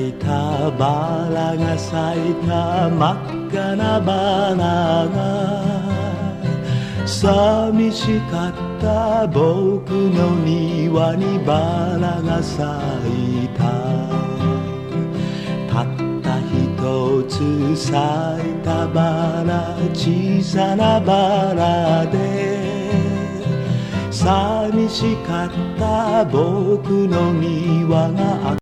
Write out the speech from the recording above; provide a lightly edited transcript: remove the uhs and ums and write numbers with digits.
いたバラが咲いた真っ赤なバラが寂しかった僕の庭にバラが咲いたたった一つ咲いたバラ小さなバラで寂しかった僕の庭が